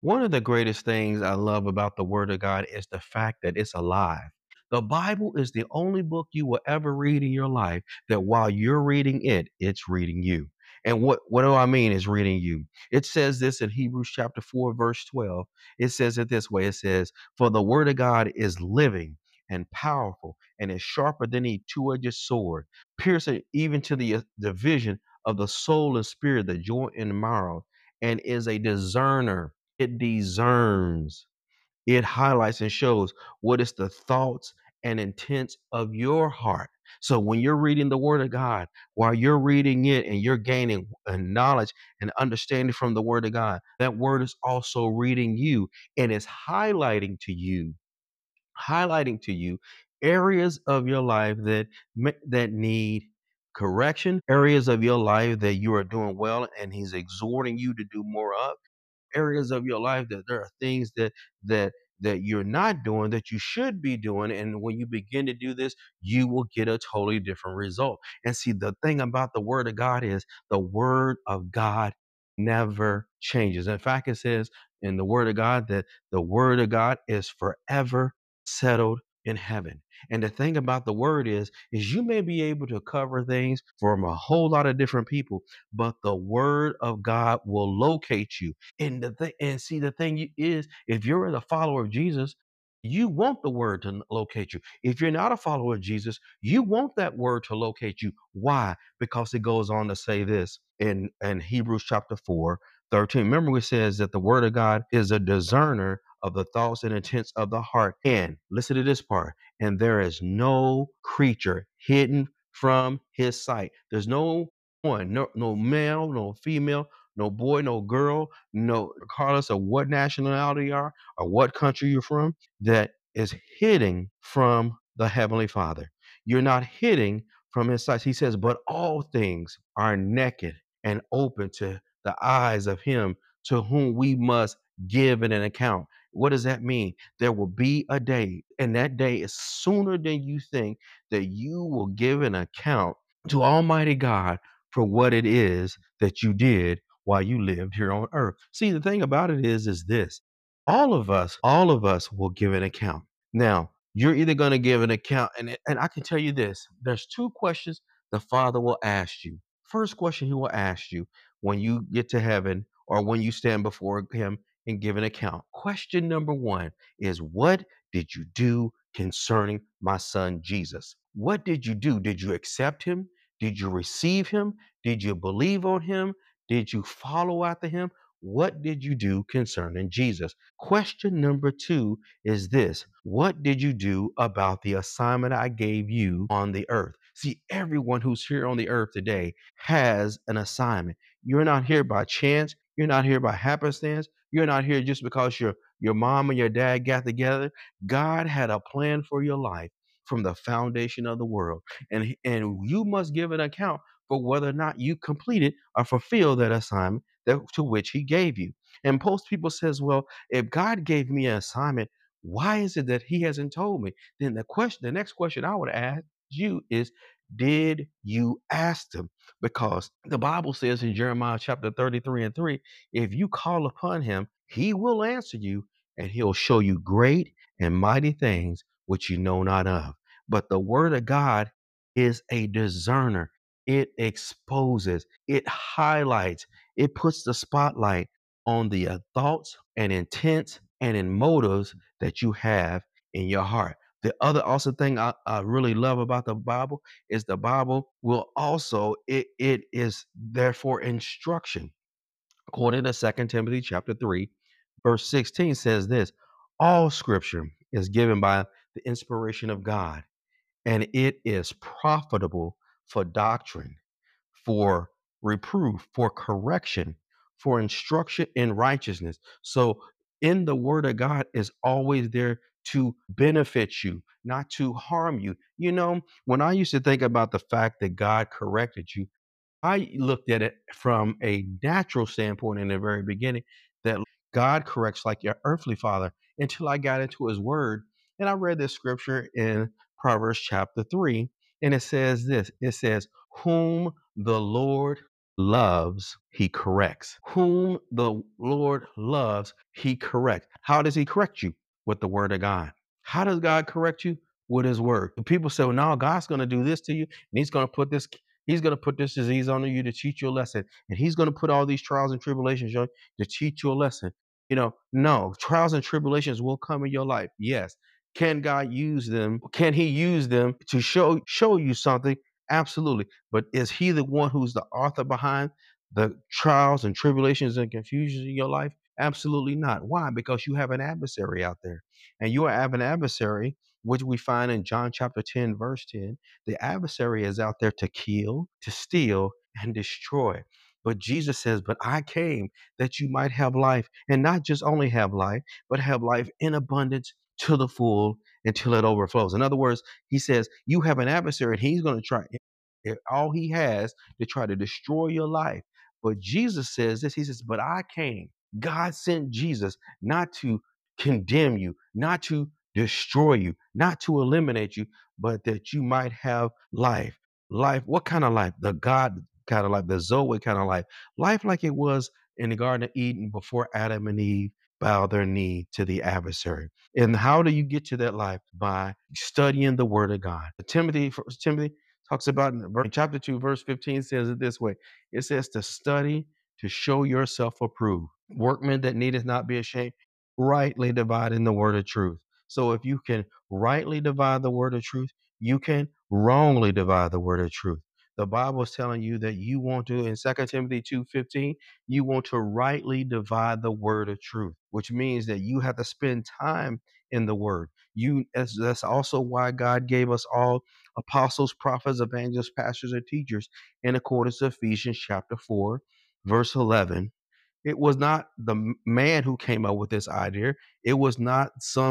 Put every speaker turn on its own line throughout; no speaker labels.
One of the greatest things I love about the Word of God is the fact that it's alive. The Bible is the only book you will ever read in your life that while you're reading it, it's reading you. And what do I mean is reading you? It says this in Hebrews chapter 4, verse 12. It says it this way. It says, "For the Word of God is living and powerful and is sharper than a two-edged sword, piercing even to the division of the soul and spirit, the joint and marrow, and is a discerner." It discerns, it highlights and shows what is the thoughts and intents of your heart. So when you're reading the Word of God, while you're reading it and you're gaining knowledge and understanding from the Word of God, that Word is also reading you and is highlighting to you areas of your life that need correction, areas of your life that you are doing well, and He's exhorting you to do more of areas of your life that there are things that that you're not doing that you should be doing, and when you begin to do this you will get a totally different result. And see, the thing about the Word of God is the Word of God never changes. In fact, it says in the Word of God that the Word of God is forever settled in heaven. And the thing about the Word is you may be able to cover things from a whole lot of different people, but the Word of God will locate you. And see, the thing is, if you're a follower of Jesus, you want the Word to locate you. If you're not a follower of Jesus, you want that Word to locate you. Why? Because it goes on to say this in Hebrews chapter 4:13. Remember, it says that the Word of God is a discerner of the thoughts and intents of the heart. And listen to this part. And there is no creature hidden from His sight. There's no one, no male, no female, no boy, no girl, no, regardless of what nationality you are or what country you're from, that is hidden from the Heavenly Father. You're not hidden from His sight. He says, but all things are naked and open to the eyes of Him to whom we must give an account. What does that mean? There will be a day, and that day is sooner than you think, that you will give an account to Almighty God for what it is that you did while you lived here on earth. See, the thing about it is this. All of us will give an account. Now, you're either going to give an account, and I can tell you this. There's two questions the Father will ask you. First question He will ask you when you get to heaven or when you stand before Him and give an account. Question number one is, what did you do concerning my son Jesus? What did you do? Did you accept Him? Did you receive Him? Did you believe on Him? Did you follow after Him? What did you do concerning Jesus? Question number two is this: what did you do about the assignment I gave you on the earth? See, everyone who's here on the earth today has an assignment. You're not here by chance. You're not here by happenstance. You're not here just because your mom and your dad got together. God had a plan for your life from the foundation of the world. And you must give an account for whether or not you completed or fulfilled that assignment to which He gave you. And most people says, well, if God gave me an assignment, why is it that He hasn't told me? Then the next question I would ask you is, did you ask Him? Because the Bible says in Jeremiah chapter 33:3, if you call upon Him, He will answer you, and He'll show you great and mighty things which you know not of. But the Word of God is a discerner. It exposes, it highlights, it puts the spotlight on the thoughts and intents and in motives that you have in your heart. The other also thing I really love about the Bible is the Bible will also, it is therefore instruction. According to 2 Timothy chapter 3, verse 16 says this: all scripture is given by the inspiration of God, and it is profitable for doctrine, for reproof, for correction, for instruction in righteousness. So, in the Word of God is always there to benefit you, not to harm you. You know, when I used to think about the fact that God corrected you, I looked at it from a natural standpoint in the very beginning, that God corrects like your earthly father, until I got into His Word. And I read this scripture in Proverbs chapter 3, and it says this: it says, whom the Lord loves, he corrects. Whom the Lord loves, he corrects. How does he correct you? With the word of God. How does God correct you? With his word. People say, well, no, God's going to do this to you, and he's going to put this disease on you to teach you a lesson. And he's going to put all these trials and tribulations on you to teach you a lesson. No, trials and tribulations will come in your life. Yes. Can God use them? Can he use them to show you something? Absolutely. But is he the one who's the author behind the trials and tribulations and confusions in your life? Absolutely not. Why? Because you have an adversary out there. And you have an adversary, which we find in John chapter 10, verse 10. The adversary is out there to kill, to steal, and destroy. But Jesus says, but I came that you might have life, and not just only have life, but have life in abundance to the full until it overflows. In other words, he says, you have an adversary, and he's going to try all he has to try to destroy your life. But Jesus says this. He says, but I came. God sent Jesus not to condemn you, not to destroy you, not to eliminate you, but that you might have life. Life, what kind of life? The God kind of life, the Zoe kind of life. Life like it was in the Garden of Eden before Adam and Eve bowed their knee to the adversary. And how do you get to that life? By studying the word of God. Timothy talks about in chapter 2, verse 15 says it this way. It says to study to show yourself approved. Workmen that needeth not be ashamed, rightly dividing the word of truth. So if you can rightly divide the word of truth, you can wrongly divide the word of truth. The Bible is telling you that you want to, in 2 Timothy 2:15, you want to rightly divide the word of truth, which means that you have to spend time in the word. That's also why God gave us all apostles, prophets, evangelists, pastors, and teachers in accordance to Ephesians chapter 4, verse 11. It was not the man who came up with this idea. It was not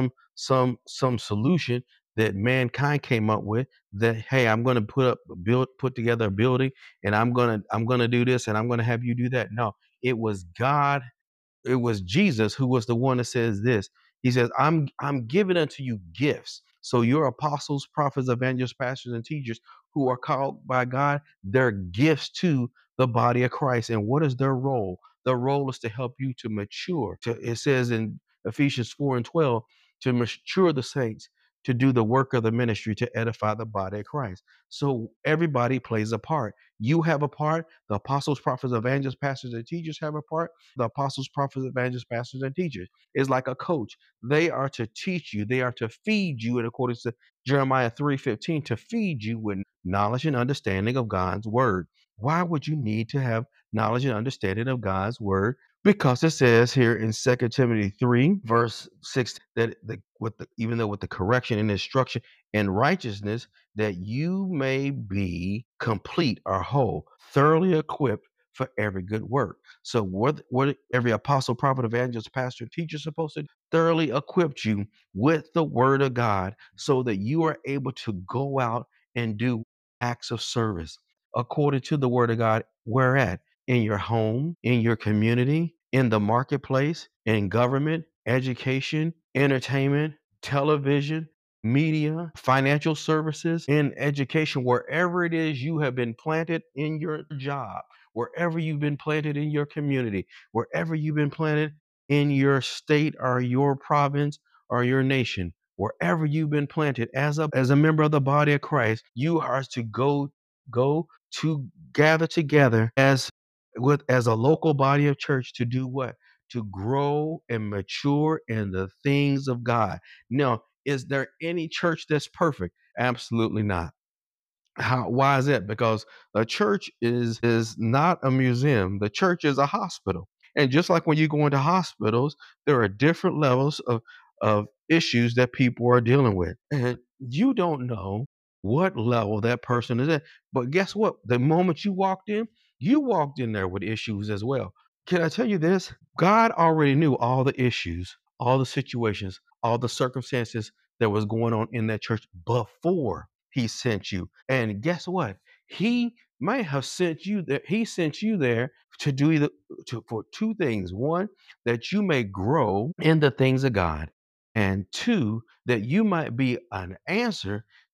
some solution that mankind came up with, that hey, I'm going to put together a building, and I'm going to do this, and I'm going to have you do that. No, it was God. It was Jesus who was the one that says this. He says, I'm giving unto you gifts. So your apostles, prophets, evangelists, pastors, and teachers who are called by God, they're gifts to the body of Christ. And what is their role? Their role is to help you to mature. It says in Ephesians 4:12, to mature the saints, to do the work of the ministry, to edify the body of Christ. So everybody plays a part. You have a part. The apostles, prophets, evangelists, pastors, and teachers have a part. The apostles, prophets, evangelists, pastors, and teachers is like a coach. They are to teach you. They are to feed you, in accordance to Jeremiah 3:15, to feed you with knowledge and understanding of God's word. Why would you need to have knowledge and understanding of God's word? Because it says here in 2 Timothy 3, verse 6, that even though with the correction and instruction and righteousness, that you may be complete or whole, thoroughly equipped for every good work. So what every apostle, prophet, evangelist, pastor, teacher is supposed to thoroughly equip you with the word of God, so that you are able to go out and do acts of service according to the word of God. Where at? In your home, in your community, in the marketplace, in government, education, entertainment, television, media, financial services, in education, wherever it is you have been planted in your job, wherever you've been planted in your community, wherever you've been planted in your state or your province or your nation, wherever you've been planted as a member of the body of Christ, you are to go to gather together as a local body of church to do what? To grow and mature in the things of God. Now, is there any church that's perfect? Absolutely not. Why is that? Because a church is not a museum. The church is a hospital. And just like when you go into hospitals, there are different levels of issues that people are dealing with. And you don't know what level that person is at. But guess what? The moment you walked in there with issues as well. Can I tell you this? God already knew all the issues, all the situations, all the circumstances that was going on in that church before he sent you. And guess what? He may have sent you there. He sent you there to do for two things. One, that you may grow in the things of God. And two, that you might be an answer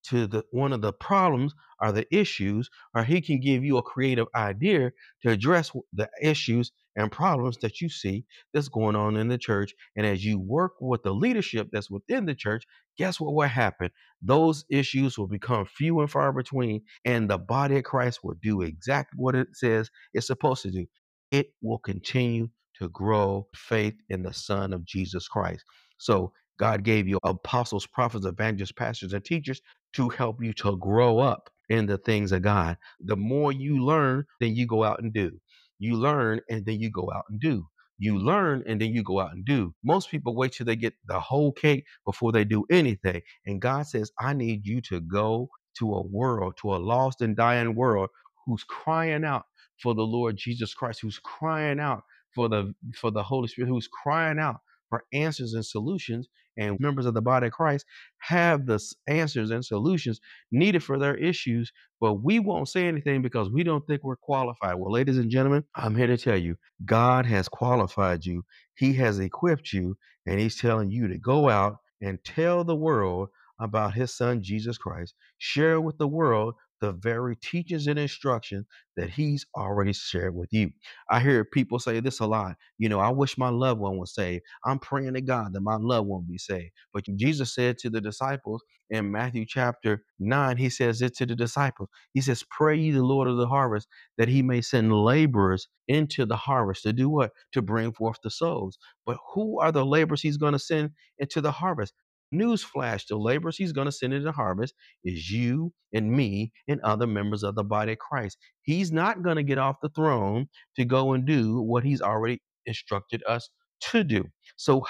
to the one of the problems or the issues, or he can give you a creative idea to address the issues and problems that you see that's going on in the church. And as you work with the leadership that's within the church, guess what will happen? Those issues will become few and far between, and the body of Christ will do exactly what it says it's supposed to do. It will continue to grow faith in the Son of Jesus Christ. So God gave you apostles, prophets, evangelists, pastors, and teachers to help you to grow up in the things of God. The more you learn, then you go out and do. You learn and then you go out and do. You learn and then you go out and do. Most people wait till they get the whole cake before they do anything. And God says, I need you to go to a world, to a lost and dying world who's crying out for the Lord Jesus Christ, who's crying out for the Holy Spirit, who's crying out for answers and solutions. And members of the body of Christ have the answers and solutions needed for their issues, but we won't say anything because we don't think we're qualified. Well, ladies and gentlemen, I'm here to tell you, God has qualified you. He has equipped you, and he's telling you to go out and tell the world about his son, Jesus Christ. Share with the world the very teachings and instructions that he's already shared with you. I hear people say this a lot. I wish my loved one was saved. I'm praying to God that my loved one be saved. But Jesus said to the disciples in Matthew chapter 9, he says it to the disciples. He says, pray ye the Lord of the harvest that he may send laborers into the harvest to do what? To bring forth the souls. But who are the laborers he's going to send into the harvest? Newsflash, the laborers he's going to send into the harvest is you and me and other members of the body of Christ. He's not going to get off the throne to go and do what he's already instructed us to do. So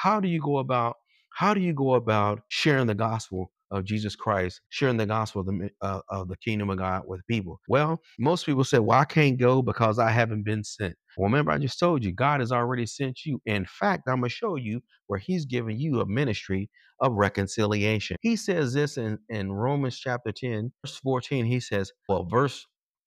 how do you go about sharing the gospel of Jesus Christ, sharing the gospel of the kingdom of God with people? Well, most people say, well, I can't go because I haven't been sent. Well, remember, I just told you, God has already sent you. In fact, I'm going to show you where he's giving you a ministry of reconciliation. He says this in Romans chapter 10, verse 14. He says, well, verse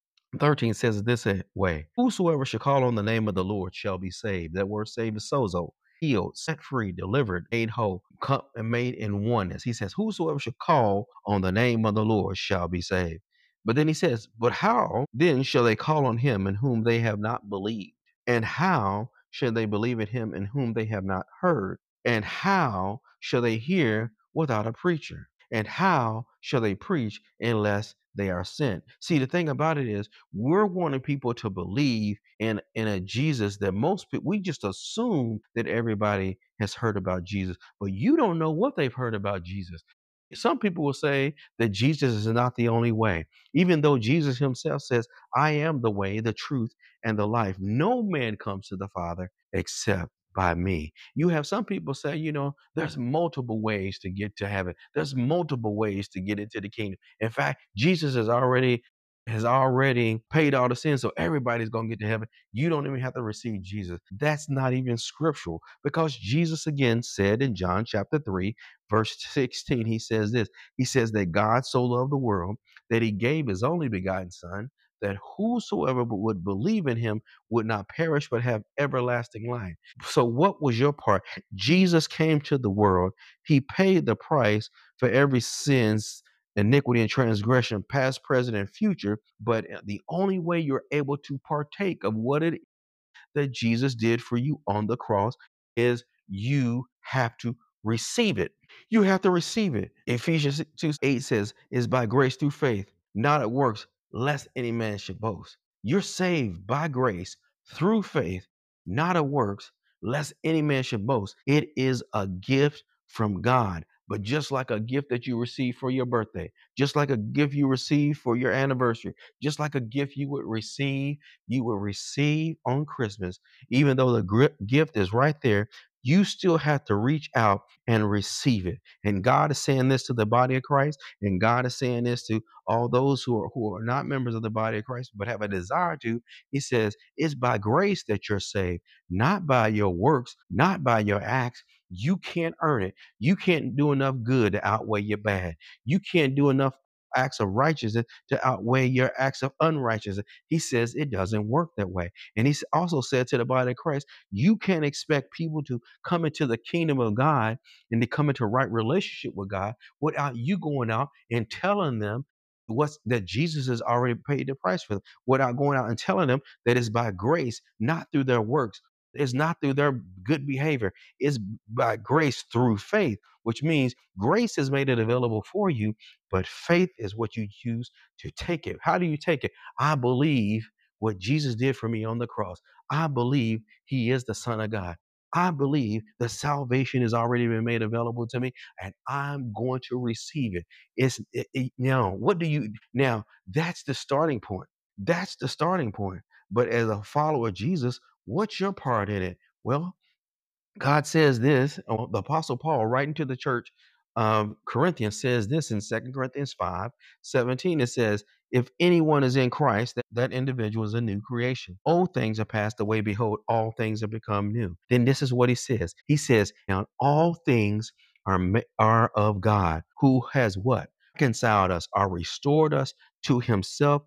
13 says it this way: whosoever shall call on the name of the Lord shall be saved. That word saved is sozo, healed, set free, delivered, made whole, and made in oneness. He says, whosoever shall call on the name of the Lord shall be saved. But then he says, but how then shall they call on him in whom they have not believed? And how shall they believe in him in whom they have not heard? And how shall they hear without a preacher? And how shall they preach unless they are sent? See, the thing about it is, we're wanting people to believe in a Jesus that most people, we just assume that everybody has heard about Jesus, but you don't know what they've heard about Jesus. Some people will say that Jesus is not the only way, even though Jesus himself says, I am the way, the truth, and the life. No man comes to the Father except by me. You have some people say, there's multiple ways to get to heaven. There's multiple ways to get into the kingdom. In fact, Jesus has already paid all the sins, so everybody's going to get to heaven. You don't even have to receive Jesus. That's not even scriptural, because Jesus again said in John chapter 3, verse 16, he says this. He says that God so loved the world that he gave his only begotten son, that whosoever would believe in him would not perish but have everlasting life. So what was your part? Jesus came to the world. He paid the price for every sin's iniquity and transgression, past, present, and future. But the only way you're able to partake of what it that Jesus did for you on the cross is you have to receive it. You have to receive it. Ephesians 2:8 says, is by grace through faith, not at works, lest any man should boast. You're saved by grace through faith, not at works, lest any man should boast. It is a gift from God. But just like a gift that you receive for your birthday, just like a gift you receive for your anniversary, just like a gift you will receive on Christmas, even though the gift is right there, you still have to reach out and receive it. And God is saying this to the body of Christ, and God is saying this to all those who are not members of the body of Christ but have a desire to. He says, it's by grace that you're saved, not by your works, not by your acts. You can't earn it. You can't do enough good to outweigh your bad. You can't do enough acts of righteousness to outweigh your acts of unrighteousness. He says it doesn't work that way. And he also said to the body of Christ, you can't expect people to come into the kingdom of God and to come into right relationship with God without you going out and telling them what's that Jesus has already paid the price for them, without going out and telling them that it's by grace, not through their works. It's not through their good behavior. It's by grace through faith, which means grace has made it available for you, but faith is what you use to take it. How do you take it? I believe what Jesus did for me on the cross. I believe he is the Son of God. I believe the salvation has already been made available to me, and I'm going to receive it. Now, what do you now? That's the starting point. That's the starting point. But as a follower of Jesus, what's your part in it? Well, God says this, the Apostle Paul, writing to the church of Corinthians, says this in 2 Corinthians 5:17. It says, if anyone is in Christ, that individual is a new creation. Old things are passed away. Behold, all things have become new. Then this is what he says. He says, now all things are of God, who has what? Reconciled us, or restored us to himself,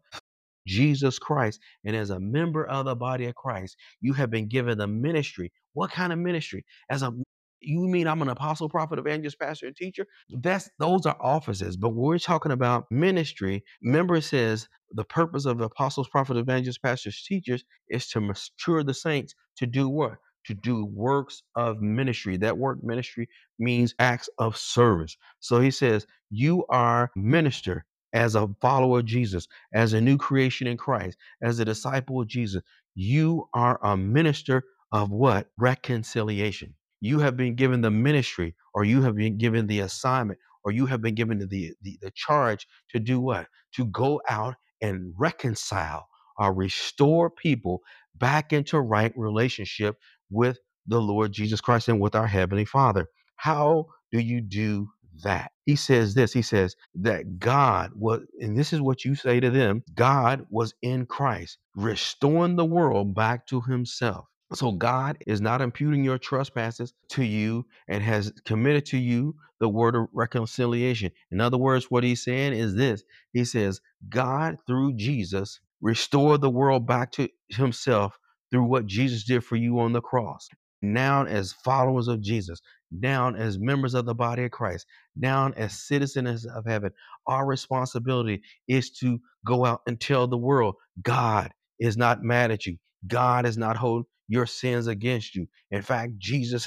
Jesus Christ. And as a member of the body of Christ, you have been given the ministry. What kind of ministry? As a You mean I'm an apostle, prophet, evangelist, pastor, and teacher? Those are offices. But when we're talking about ministry, remember it says the purpose of the apostles, prophet, evangelists, pastors, teachers is to mature the saints to do what? To do works of ministry. That word ministry means acts of service. So he says, you are minister as a follower of Jesus, as a new creation in Christ, as a disciple of Jesus. You are a minister of what? Reconciliation. You have been given the ministry, or you have been given the assignment, or you have been given the charge to do what? To go out and reconcile or restore people back into right relationship with the Lord Jesus Christ and with our Heavenly Father. How do you do that? He says this, he says that God was, and this is what you say to them, God was in Christ, restoring the world back to himself. So God is not imputing your trespasses to you and has committed to you the word of reconciliation. In other words, what he's saying is this. He says, God, through Jesus, restored the world back to himself through what Jesus did for you on the cross. Now, as followers of Jesus, down as members of the body of Christ, down as citizens of heaven, our responsibility is to go out and tell the world God is not mad at you. God is not holding your sins against you. In fact, Jesus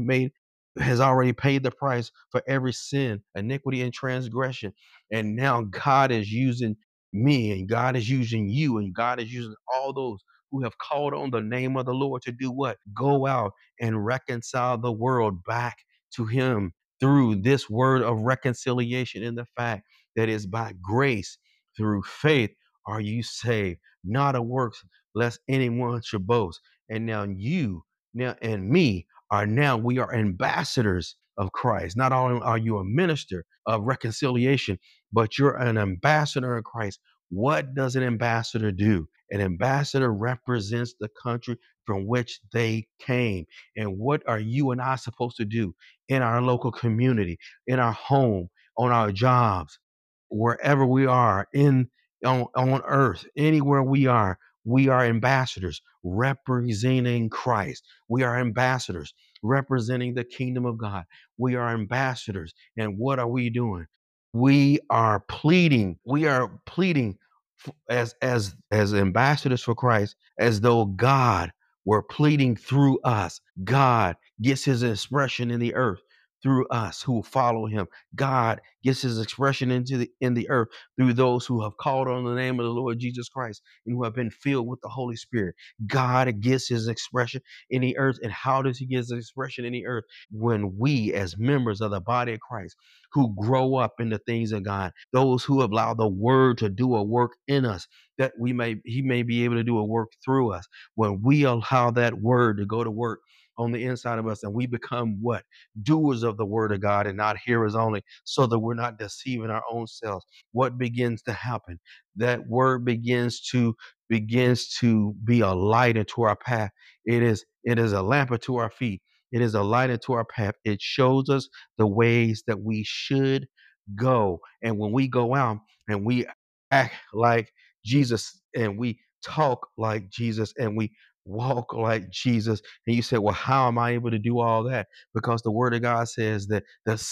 has already paid the price for every sin, iniquity, and transgression. And now God is using me, and God is using you, and God is using all those who have called on the name of the Lord to do what? Go out and reconcile the world back to him through this word of reconciliation, in the fact that is by grace through faith are you saved, not of works, lest anyone should boast. And now you, now and me are now we are ambassadors of Christ. Not only are you a minister of reconciliation, but you're an ambassador of Christ. What does an ambassador do? An ambassador represents the country from which they came. And what are you and I supposed to do in our local community, in our home, on our jobs, wherever we are on earth, anywhere we are ambassadors representing Christ. We are ambassadors representing the kingdom of God. We are ambassadors. And what are we doing? We are pleading. We are pleading as ambassadors for Christ, as though God were pleading through us. God gets his expression in the earth through us who follow him. God gets his expression in the earth through those who have called on the name of the Lord Jesus Christ and who have been filled with the Holy Spirit. God gets his expression in the earth. And how does he get his expression in the earth? When we, as members of the body of Christ, who grow up in the things of God, those who have allowed the word to do a work in us, that he may be able to do a work through us. When we allow that word to go to work on the inside of us, and we become what? Doers of the word of God and not hearers only, so that we're not deceiving our own selves. What begins to happen? That word begins to be a light into our path. It is a lamp unto our feet. It is a light into our path. It shows us the ways that we should go. And when we go out and we act like Jesus and we talk like Jesus and we walk like Jesus, and you say, well, how am I able to do all that? Because the word of God says that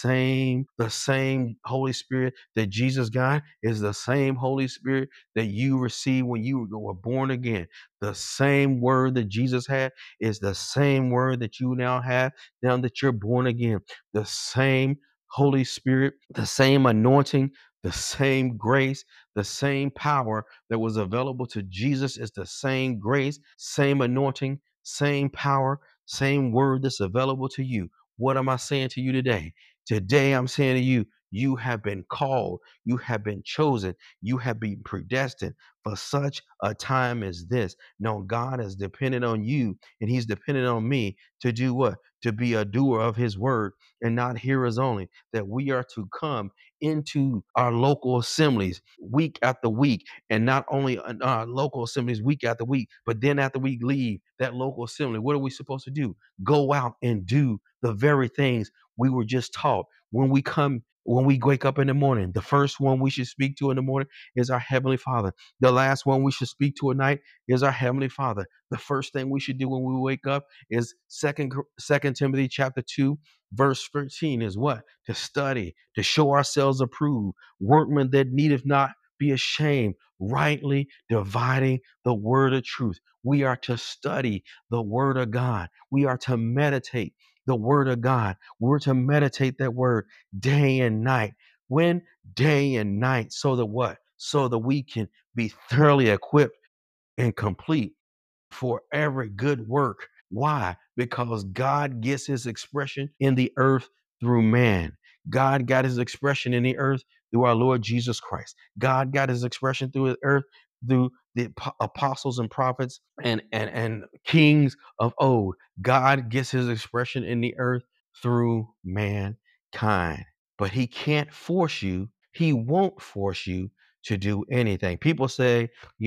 the same Holy Spirit that Jesus got is the same Holy Spirit that you received when you were born again. The same word that Jesus had is the same word that you now have now that you're born again. The same Holy Spirit, the same anointing, the same grace, the same power that was available to Jesus is the same grace, same anointing, same power, same word that's available to you. What am I saying to you today? Today, I'm saying to you, you have been called, you have been chosen, you have been predestined for such a time as this. No, God is dependent on you, and He's dependent on me to do what? To be a doer of His word and not hearers only, that we are to come into our local assemblies week after week, and not only our local assemblies week after week, but then after we leave that local assembly, what are we supposed to do? Go out and do the very things we were just taught. When we wake up in the morning, the first one we should speak to in the morning is our Heavenly Father. The last one we should speak to at night is our Heavenly Father. The first thing we should do when we wake up is Second Timothy chapter 2, verse 13 is what? To study, to show ourselves approved, workmen that needeth not be ashamed, rightly dividing the word of truth. We are to study the word of God. We are to meditate the word of God. We're to meditate that word day and night. When? Day and night. So that what? So that we can be thoroughly equipped and complete for every good work. Why? Because God gets his expression in the earth through man. God got his expression in the earth through our Lord Jesus Christ. God got his expression through the earth through the apostles and prophets and kings of old. God gets his expression in the earth through mankind. But he can't force you. He won't force you to do anything. People say,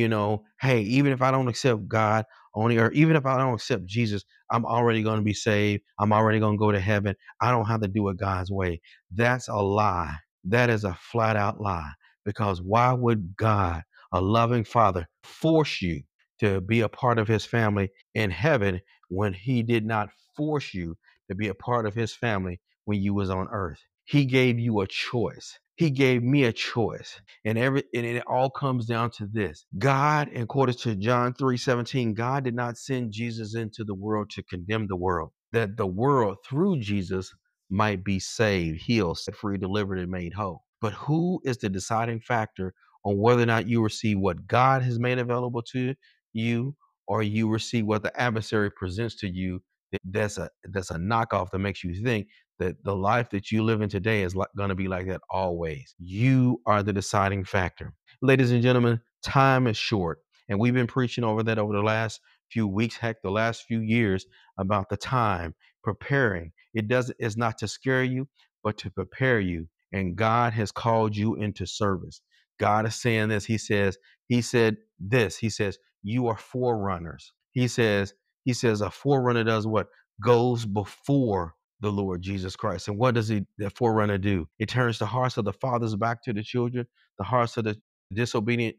hey, even if I don't accept God on the earth, even if I don't accept Jesus, I'm already going to be saved. I'm already going to go to heaven. I don't have to do it God's way. That's a lie. That is a flat out lie. Because why would God, a loving father, force you to be a part of his family in heaven when he did not force you to be a part of his family when you was on earth? He gave you a choice. He gave me a choice. And it all comes down to this. God, according to John 3:17, God did not send Jesus into the world to condemn the world, that the world through Jesus might be saved, healed, set free, delivered, and made whole. But who is the deciding factor on whether or not you receive what God has made available to you, or you receive what the adversary presents to you? That's a knockoff that makes you think that the life that you live in today is going to be like that always. You are the deciding factor. Ladies and gentlemen, time is short. And we've been preaching over that over the last few weeks, heck, the last few years, about the time preparing. It's not to scare you, but to prepare you. And God has called you into service. God is saying this. He said this. He says, you are forerunners. He says a forerunner does what? Goes before the Lord Jesus Christ. And what does the forerunner do? It turns the hearts of the fathers back to the children, the hearts of the disobedient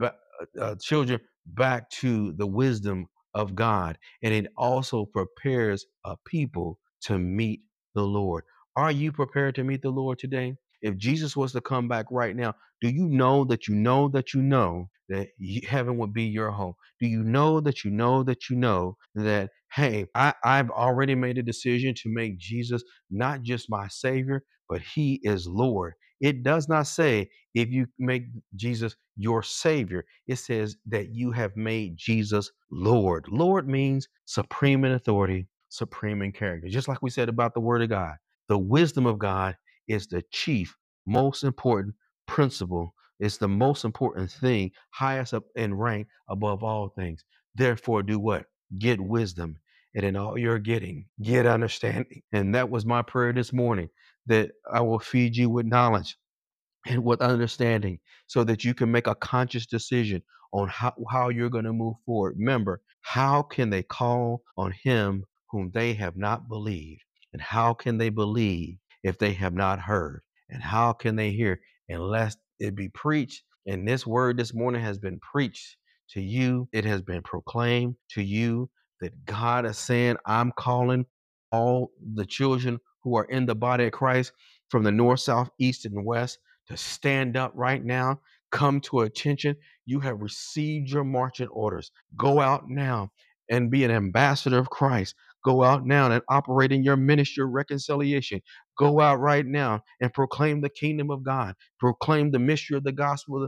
children back to the wisdom of God. And it also prepares a people to meet the Lord. Are you prepared to meet the Lord today? If Jesus was to come back right now, do you know that you know that you know that heaven would be your home? Do you know that you know that you know that, hey, I've already made a decision to make Jesus not just my Savior, but He is Lord? It does not say if you make Jesus your Savior, it says that you have made Jesus Lord. Lord means supreme in authority, supreme in character. Just like we said about the Word of God, the wisdom of God is the chief, most important principle. It's the most important thing, highest up in rank above all things. Therefore, do what? Get wisdom. And in all you're getting, get understanding. And that was my prayer this morning, that I will feed you with knowledge and with understanding so that you can make a conscious decision on how you're going to move forward. Remember, how can they call on him whom they have not believed? And how can they believe if they have not heard? And how can they hear unless it be preached? And this word this morning has been preached to you. It has been proclaimed to you that God is saying, I'm calling all the children who are in the body of Christ from the north, south, east, and west to stand up right now. Come to attention. You have received your marching orders. Go out now and be an ambassador of Christ. Go out now and operate in your ministry of reconciliation. Go out right now and proclaim the kingdom of God. Proclaim the mystery of the gospel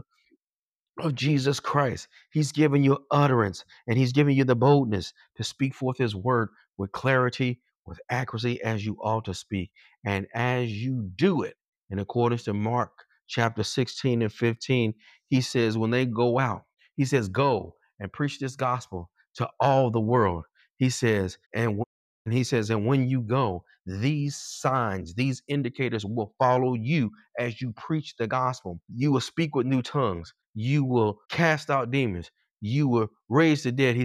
of Jesus Christ. He's given you utterance and he's giving you the boldness to speak forth his word with clarity, with accuracy as you ought to speak. And as you do it, in accordance to Mark chapter 16 and 15, he says, when they go out, he says, go and preach this gospel to all the world. He says, and he says, and when you go, these signs, these indicators will follow you as you preach the gospel. You will speak with new tongues. You will cast out demons. You will raise the dead.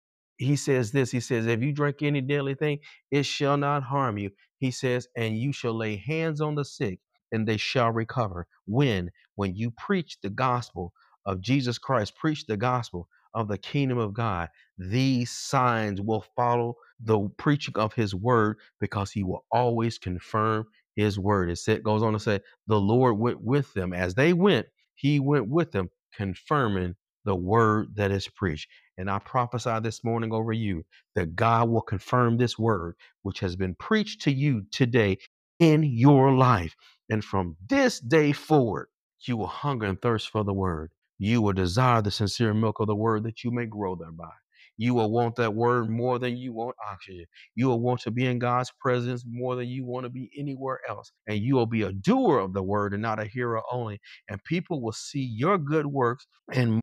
He says this, he says, if you drink any deadly thing, it shall not harm you. He says, and you shall lay hands on the sick and they shall recover. When you preach the gospel of Jesus Christ, preach the gospel of the kingdom of God, these signs will follow the preaching of his word because he will always confirm his word. Goes on to say, the Lord went with them as they went. He went with them, confirming the word that is preached. And I prophesy this morning over you that God will confirm this word, which has been preached to you today in your life. And from this day forward, you will hunger and thirst for the word. You will desire the sincere milk of the word that you may grow thereby. You will want that word more than you want oxygen. You will want to be in God's presence more than you want to be anywhere else. And you will be a doer of the word and not a hearer only. And people will see your good works and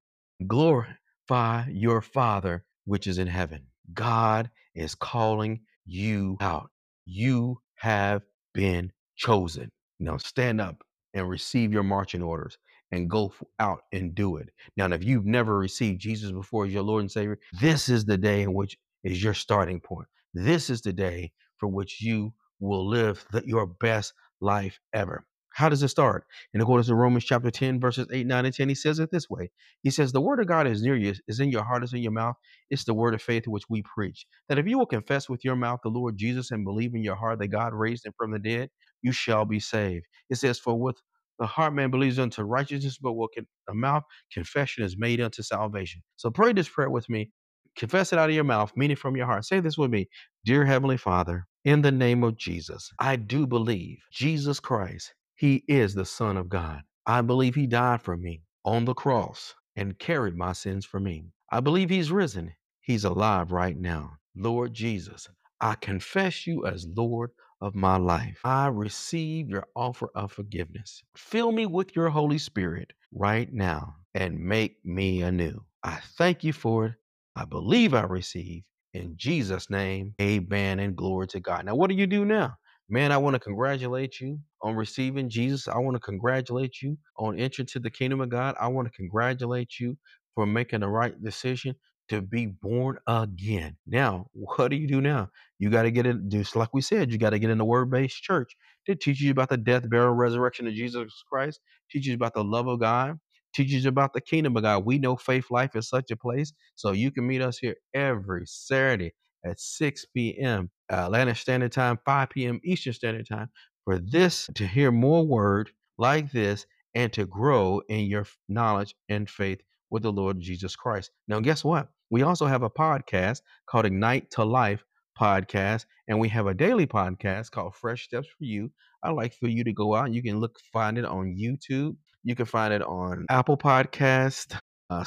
glorify your Father which is in heaven. God is calling you out. You have been chosen. Now stand up and receive your marching orders and go out and do it. Now, if you've never received Jesus before as your Lord and Savior, this is the day in which is your starting point. This is the day for which you will live your best life ever. How does it start? In accordance to Romans chapter 10, verses 8, 9, and 10, he says it this way. He says, the word of God is near you, is in your heart, is in your mouth. It's the word of faith which we preach. That if you will confess with your mouth the Lord Jesus and believe in your heart that God raised him from the dead, you shall be saved. It says, for with the heart man believes unto righteousness, but with the mouth confession is made unto salvation. So pray this prayer with me. Confess it out of your mouth, mean it from your heart. Say this with me. Dear Heavenly Father, in the name of Jesus, I do believe Jesus Christ, he is the Son of God. I believe he died for me on the cross and carried my sins for me. I believe he's risen. He's alive right now. Lord Jesus, I confess you as Lord of my life. I receive your offer of forgiveness. Fill me with your Holy Spirit right now and make me anew. I thank you for it. I believe I receive. In Jesus' name, amen and glory to God. Now, what do you do now? Man, I want to congratulate you on receiving Jesus. I want to congratulate you on entering to the kingdom of God. I want to congratulate you for making the right decision to be born again. Now, what do you do now? You got to get it, just like we said, you got to get in the word-based church that teaches you about the death, burial, resurrection of Jesus Christ, teaches you about the love of God, teaches you about the kingdom of God. We know Faith Life is such a place. So you can meet us here every Saturday at 6 p.m. Atlanta Standard Time, 5 p.m. Eastern Standard Time for this to hear more word like this and to grow in your knowledge and faith with the Lord Jesus Christ. Now, guess what? We also have a podcast called Ignite to Life podcast, and we have a daily podcast called Fresh Steps for You. I'd like for you to go out and you can find it on YouTube. You can find it on Apple Podcast,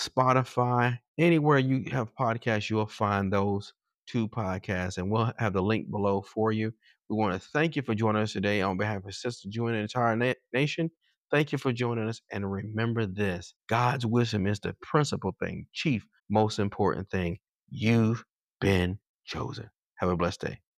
Spotify, anywhere you have podcasts, you'll find those two podcasts, and we'll have the link below for you. We want to thank you for joining us today on behalf of Sister Joy and the entire nation. Thank you for joining us. And remember this, God's wisdom is the principal thing, chief, most important thing. You've been chosen. Have a blessed day.